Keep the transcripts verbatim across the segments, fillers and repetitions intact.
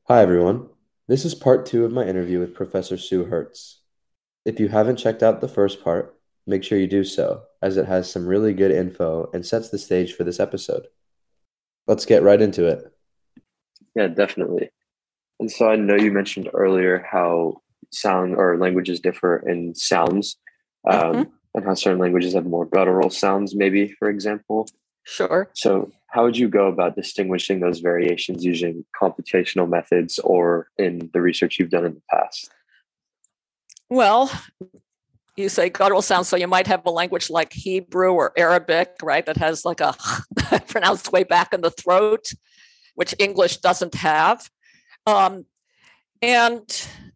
Hi, everyone. This is part two of my interview with Professor Sue Hertz. If you haven't checked out the first part, make sure you do so, as it has some really good info and sets the stage for this episode. Let's get right into it. Yeah, definitely. And so I know you mentioned earlier how sound or languages differ in sounds, um, hmm and how certain languages have more guttural sounds, maybe, for example. Sure. So, how would you go about distinguishing those variations using computational methods or in the research you've done in the past? Well, you say guttural sounds, so you might have a language like Hebrew or Arabic, right, that has like a pronounced way back in the throat, which English doesn't have. Um, and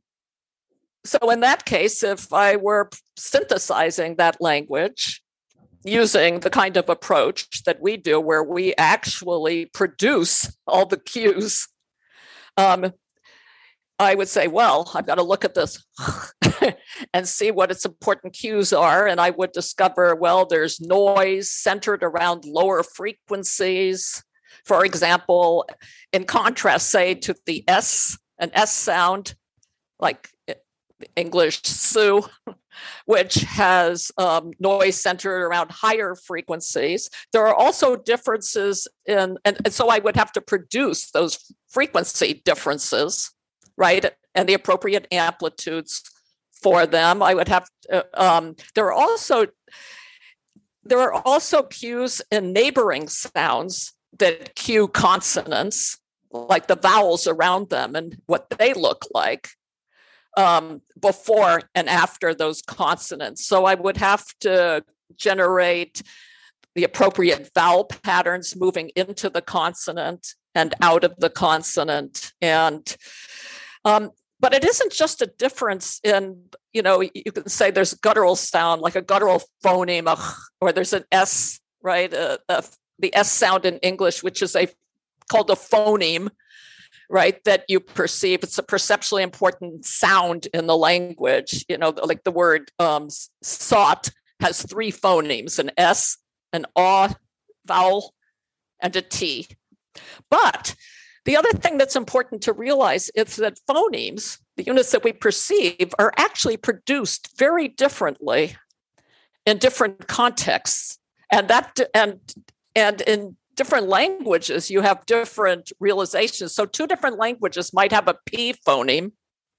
so, in that case, if I were synthesizing that language using the kind of approach that we do, where we actually produce all the cues, um, I would say, well, I've got to look at this and see what its important cues are. And I would discover, well, there's noise centered around lower frequencies. For example, in contrast, say, to the S, an S sound, like English Sue, which has um, noise centered around higher frequencies. There are also differences in, and, and so I would have to produce those frequency differences, right? And the appropriate amplitudes for them. I would have to, um, there are also there are also cues in neighboring sounds that cue consonants, like the vowels around them and what they look like um, before and after those consonants. So I would have to generate the appropriate vowel patterns moving into the consonant and out of the consonant. And um, but it isn't just a difference in, you know, you can say there's guttural sound, like a guttural phoneme, or there's an S, right? Uh, uh, the S sound in English, which is a called a phoneme, right? That you perceive. It's a perceptually important sound in the language. You know, like the word um, sought has three phonemes: an S, an A vowel, and a T. But the other thing that's important to realize is that phonemes, the units that we perceive, are actually produced very differently in different contexts. And that and and in different languages, you have different realizations. So two different languages might have a P phoneme,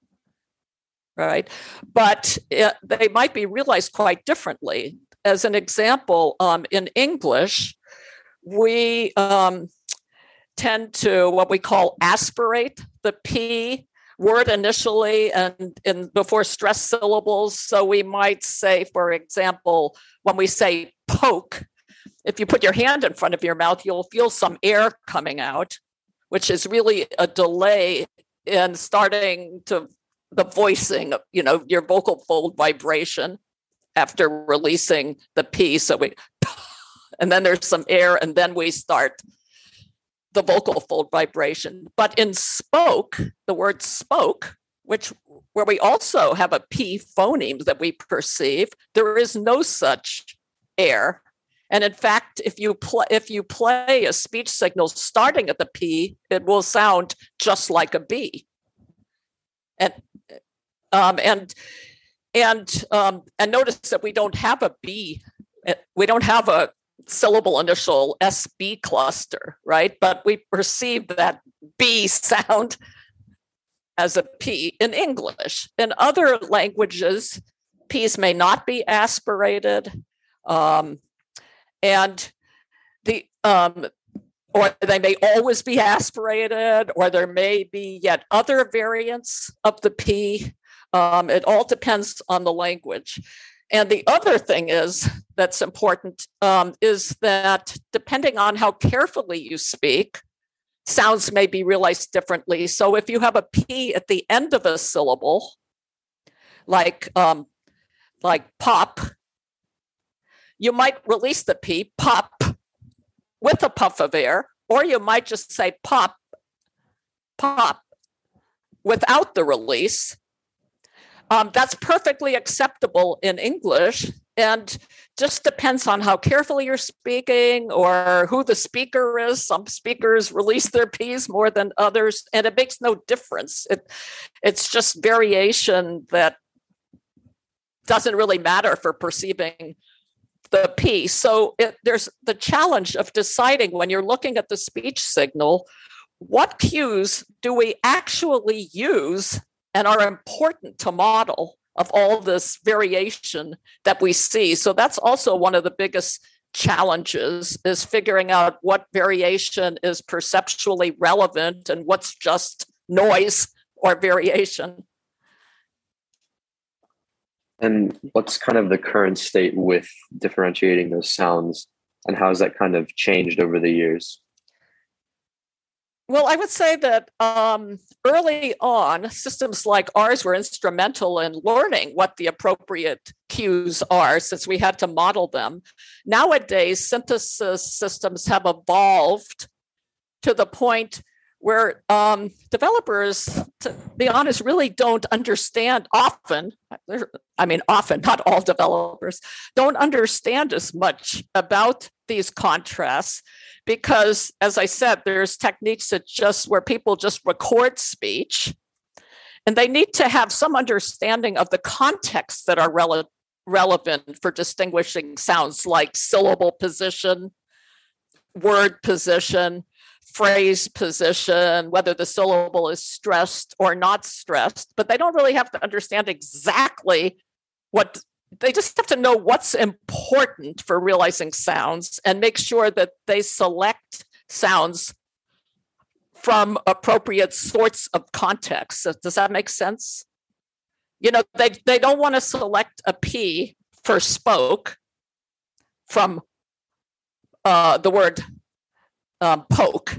right? But it, they might be realized quite differently. As an example, um, in English, we um, tend to what we call aspirate the P word initially and, and before stress syllables. So we might say, for example, when we say poke, if you put your hand in front of your mouth, you'll feel some air coming out, which is really a delay in starting to the voicing, you know, your vocal fold vibration after releasing the P. So we, and then there's some air, and then we start the vocal fold vibration. But in spoke, the word spoke, which where we also have a P phoneme that we perceive, there is no such air. And in fact, if you play if you play a speech signal starting at the P, it will sound just like a B. And um, and and um, and notice that we don't have a B. We don't have a syllable initial S B cluster, right? But we perceive that B sound as a P in English. In other languages, P's may not be aspirated. Um, And the um, or they may always be aspirated, or there may be yet other variants of the P. Um, it all depends on the language. And the other thing is that's important um, is that depending on how carefully you speak, sounds may be realized differently. So if you have a P at the end of a syllable, like um, like pop, you might release the P, pop, with a puff of air, or you might just say pop, pop, without the release. Um, that's perfectly acceptable in English and just depends on how carefully you're speaking or who the speaker is. Some speakers release their P's more than others, and it makes no difference. It, it's just variation that doesn't really matter for perceiving the P. So it, there's the challenge of deciding when you're looking at the speech signal, what cues do we actually use and are important to model of all this variation that we see. So that's also one of the biggest challenges, is figuring out what variation is perceptually relevant and what's just noise or variation. And what's kind of the current state with differentiating those sounds, and how has that kind of changed over the years? Well, I would say that um, early on, systems like ours were instrumental in learning what the appropriate cues are, since we had to model them. Nowadays, synthesis systems have evolved to the point where um, developers, to be honest, really don't understand often. I mean, often, not all developers, don't understand as much about these contrasts. Because, as I said, there's techniques that just where people just record speech, and they need to have some understanding of the contexts that are rele- relevant for distinguishing sounds, like syllable position, word position, phrase position, whether the syllable is stressed or not stressed. But they don't really have to understand exactly what. They just have to know what's important for realizing sounds and make sure that they select sounds from appropriate sorts of contexts. Does that make sense? You know, they, they don't want to select a P for spoke from uh, the word um, poke,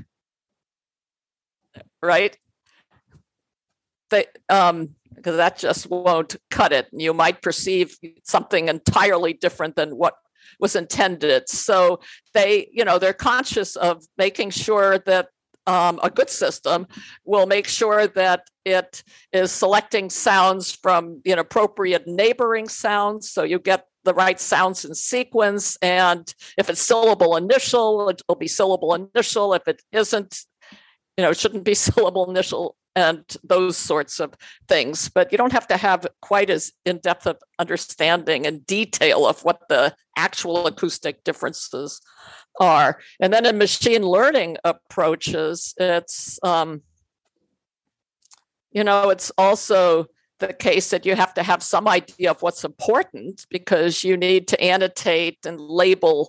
right? They um, because that just won't cut it. You might perceive something entirely different than what was intended. So they, you know, they're conscious of making sure that um, a good system will make sure that it is selecting sounds from the appropriate neighboring sounds, so you get the right sounds in sequence. And if it's syllable initial, it'll be syllable initial. If it isn't, you know, it shouldn't be syllable initial, and those sorts of things. But you don't have to have quite as in-depth of understanding and detail of what the actual acoustic differences are. And then in machine learning approaches, it's, um, you know, it's also the case that you have to have some idea of what's important, because you need to annotate and label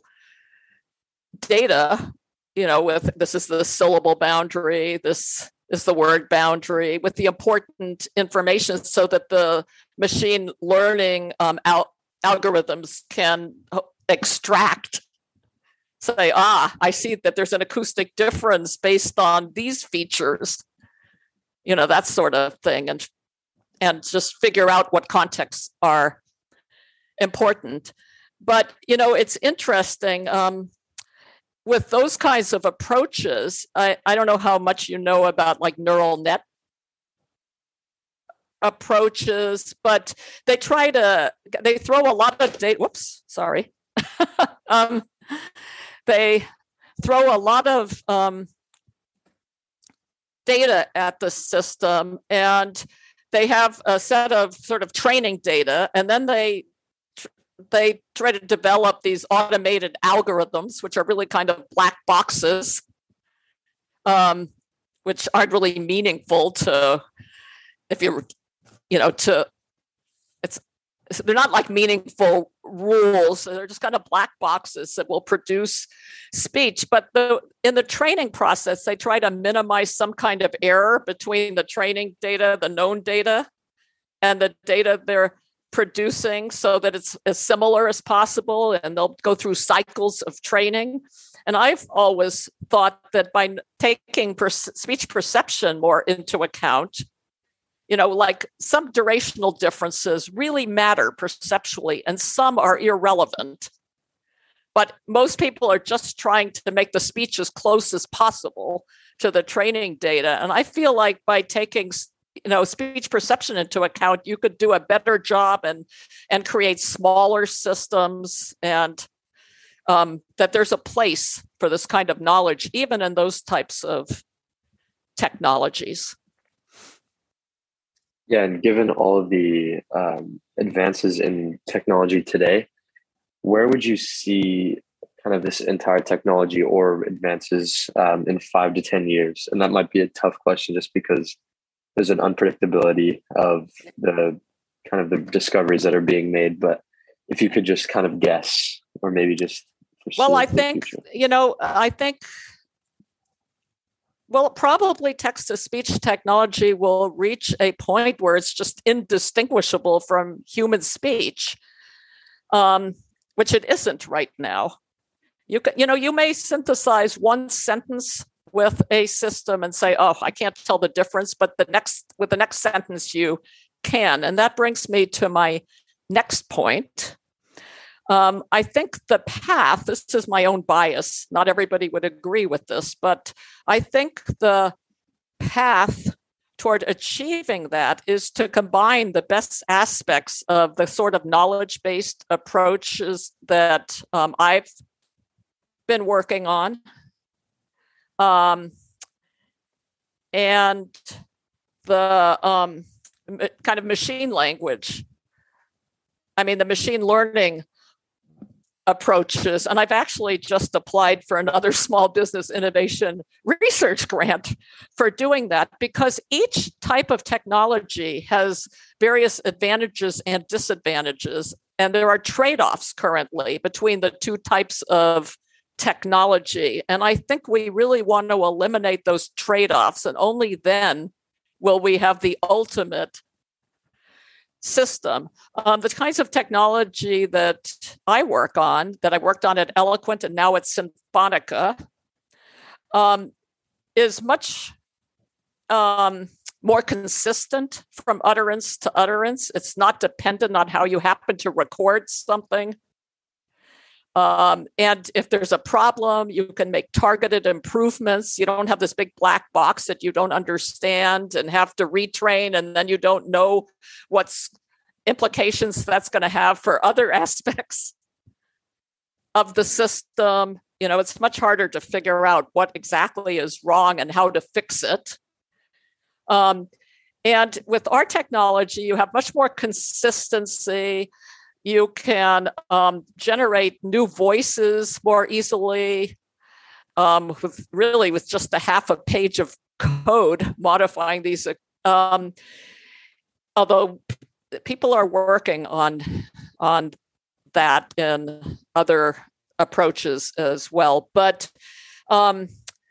data, you know, with this is the syllable boundary, this is the word boundary, with the important information, so that the machine learning um, al- algorithms can extract, say, ah, I see that there's an acoustic difference based on these features, you know, that sort of thing, and and just figure out what contexts are important. But, you know, it's interesting. Um, With those kinds of approaches, I, I don't know how much you know about like neural net approaches, but they try to, they throw a lot of data, whoops, sorry. um, they throw a lot of um, data at the system, and they have a set of sort of training data, and then they they try to develop these automated algorithms, which are really kind of black boxes, um, which aren't really meaningful to, if you're, you know, to, it's, they're not like meaningful rules. They're just kind of black boxes that will produce speech. But the, in the training process, they try to minimize some kind of error between the training data, the known data, and the data they're producing, so that it's as similar as possible, and they'll go through cycles of training. And I've always thought that by taking per- speech perception more into account, you know, like some durational differences really matter perceptually, and some are irrelevant. But most people are just trying to make the speech as close as possible to the training data. And I feel like by taking you know, speech perception into account, you could do a better job and and create smaller systems, and um, that there's a place for this kind of knowledge, even in those types of technologies. Yeah, and given all of the um, advances in technology today, where would you see kind of this entire technology or advances um, in five to ten years? And that might be a tough question just because there's an unpredictability of the kind of the discoveries that are being made. But if you could just kind of guess, or maybe just well, I think, you know, I think, well, probably text-to-speech technology will reach a point where it's just indistinguishable from human speech, um, which it isn't right now. You can, you know, you may synthesize one sentence with a system and say, "Oh, I can't tell the difference," but the next with the next sentence you can, and that brings me to my next point. Um, I think the path, this is my own bias, not everybody would agree with this, but I think the path toward achieving that is to combine the best aspects of the sort of knowledge-based approaches that um, I've been working on, um, and the um, kind of machine language. I mean, the machine learning approaches. And I've actually just applied for another small business innovation research grant for doing that, because each type of technology has various advantages and disadvantages. And there are trade-offs currently between the two types of technology. And I think we really want to eliminate those trade-offs. And only then will we have the ultimate system. Um, the kinds of technology that I work on, that I worked on at Eloquent and now at Symphonica, um, is much um, more consistent from utterance to utterance. It's not dependent on how you happen to record something. Um, and if there's a problem, you can make targeted improvements. You don't have this big black box that you don't understand and have to retrain, and then you don't know what's implications that's going to have for other aspects of the system. You know, it's much harder to figure out what exactly is wrong and how to fix it. Um, and with our technology, you have much more consistency. You can um, generate new voices more easily, um, with really with just a half a page of code modifying these. Um, although people are working on on that in other approaches as well, but um,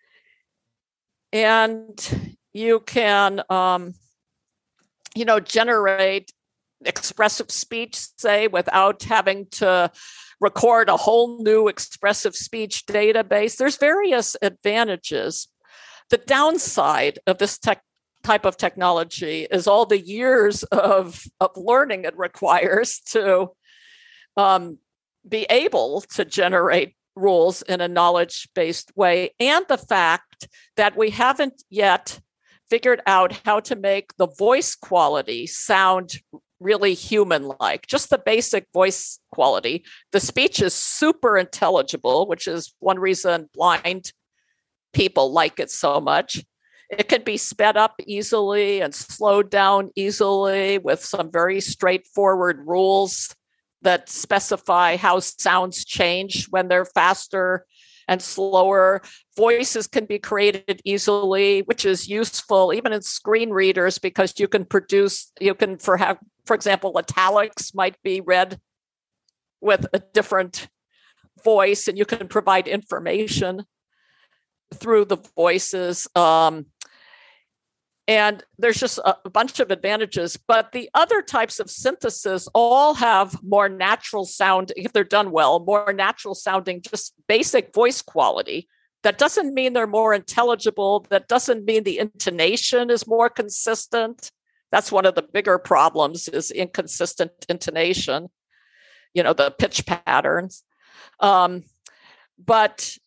and you can um, you know generate expressive speech, say, without having to record a whole new expressive speech database. There's various advantages. The downside of this tech, type of technology is all the years of, of learning it requires to um, be able to generate rules in a knowledge-based way, and the fact that we haven't yet figured out how to make the voice quality sound really human-like, just the basic voice quality. The speech is super intelligible, which is one reason blind people like it so much. It can be sped up easily and slowed down easily with some very straightforward rules that specify how sounds change when they're faster and slower. Voices can be created easily, which is useful even in screen readers, because you can produce, you can, for, have, for example, italics might be read with a different voice, and you can provide information through the voices. Um, and there's just a bunch of advantages. But the other types of synthesis all have more natural sound, if they're done well, more natural sounding, just basic voice quality. That doesn't mean they're more intelligible. That doesn't mean the intonation is more consistent. That's one of the bigger problems, is inconsistent intonation, you know, the pitch patterns. Um, but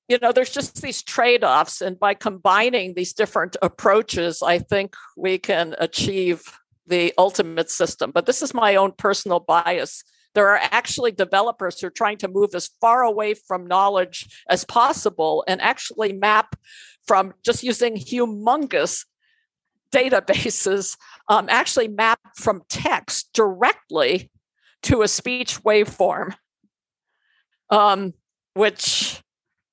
you know, there's just these trade-offs. And by combining these different approaches, I think we can achieve the ultimate system. But this is my own personal bias. There are actually developers who are trying to move as far away from knowledge as possible and actually map from just using humongous databases, um, actually map from text directly to a speech waveform, um, which,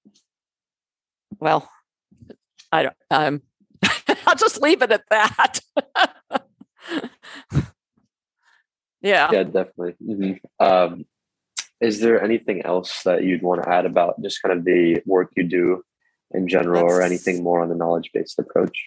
well, I don't, um, I'll just leave it at that. Yeah. Yeah, definitely. Mm-hmm. Um, is there anything else that you'd want to add about just kind of the work you do in general, That's, or anything more on the knowledge-based approach?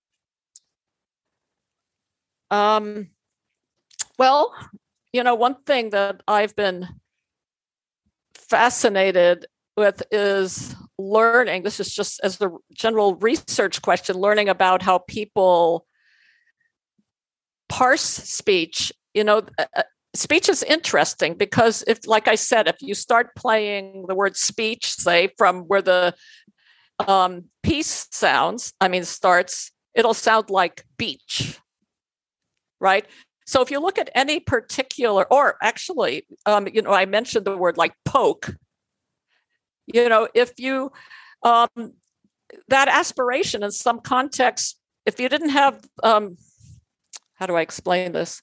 Um, well, you know, one thing that I've been fascinated with is learning. This is just as a general research question, learning about how people parse speech. You know, uh, speech is interesting because if, like I said, if you start playing the word speech, say from where the um, piece sounds, I mean, starts, it'll sound like beach, right? So if you look at any particular, or actually, um, you know, I mentioned the word like poke, you know, if you, um, that aspiration in some context, if you didn't have, um, how do I explain this?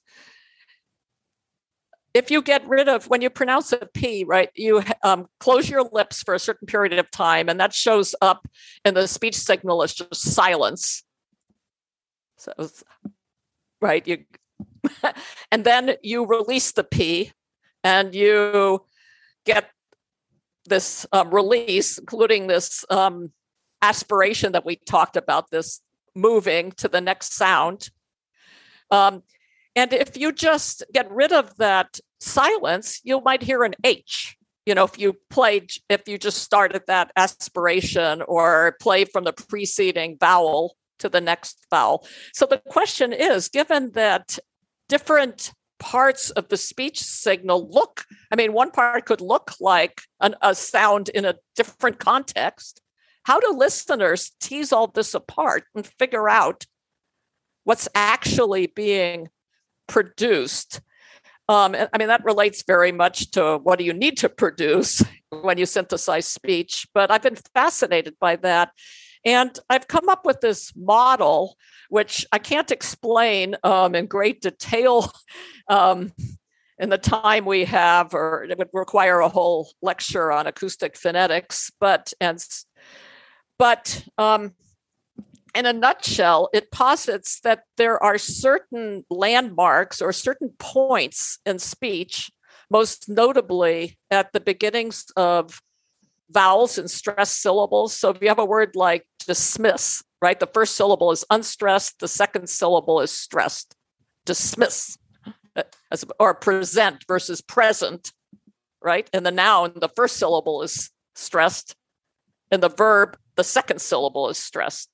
If you get rid of, when you pronounce a P, right, you um, close your lips for a certain period of time, and that shows up in the speech signal as just silence. So, right, you, and then you release the P, and you get this um, release, including this um, aspiration that we talked about, this moving to the next sound. Um, and if you just get rid of that silence, you might hear an H. You know, if you played, if you just started that aspiration or play from the preceding vowel to the next vowel. So the question is, given that different parts of the speech signal look, I mean, one part could look like an, a sound in a different context. How do listeners tease all this apart and figure out what's actually being produced? Um, I mean, that relates very much to what do you need to produce when you synthesize speech, but I've been fascinated by that. And I've come up with this model, which I can't explain um, in great detail um, in the time we have, or it would require a whole lecture on acoustic phonetics, but, and, but, um, in a nutshell, it posits that there are certain landmarks or certain points in speech, most notably at the beginnings of vowels and stressed syllables. So if you have a word like dismiss, right, the first syllable is unstressed, the second syllable is stressed. Dismiss, as, or present versus present, right? In the noun, the first syllable is stressed. In the verb, the second syllable is stressed.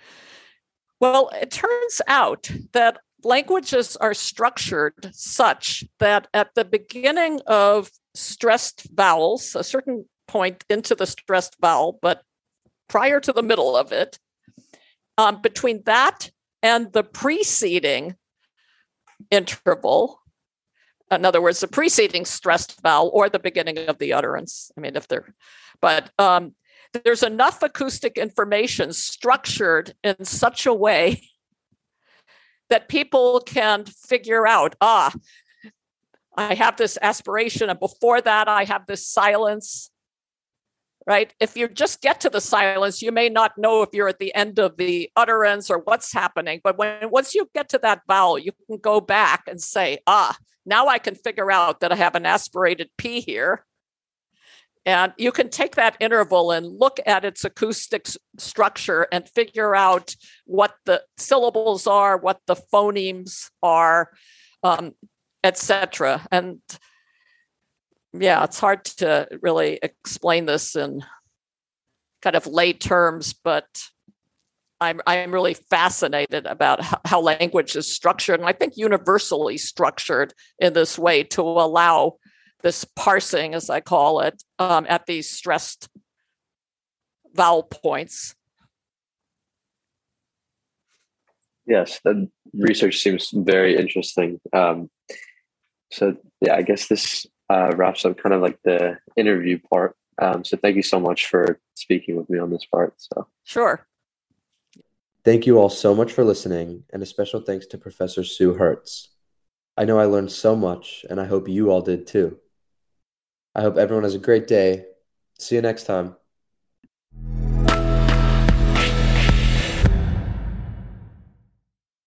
Well, it turns out that languages are structured such that at the beginning of stressed vowels, a certain point into the stressed vowel, but prior to the middle of it, um, between that and the preceding interval, in other words, the preceding stressed vowel or the beginning of the utterance, I mean, if they're, but um, there's enough acoustic information structured in such a way that people can figure out, ah, I have this aspiration, and before that, I have this silence, right? If you just get to the silence, you may not know if you're at the end of the utterance or what's happening. But when once you get to that vowel, you can go back and say, ah, now I can figure out that I have an aspirated P here. And you can take that interval and look at its acoustic s- structure and figure out what the syllables are, what the phonemes are, um, et cetera. And yeah, it's hard to really explain this in kind of lay terms, but I'm I'm really fascinated about how, how language is structured, and I think universally structured in this way to allow this parsing, as I call it, um, at these stressed vowel points. Yes, the research seems very interesting. Um, so yeah, I guess this uh, wraps up kind of like the interview part. Um, so thank you so much for speaking with me on this part. So Sure. Thank you all so much for listening, and a special thanks to Professor Sue Hertz. I know I learned so much, and I hope you all did too. I hope everyone has a great day. See you next time.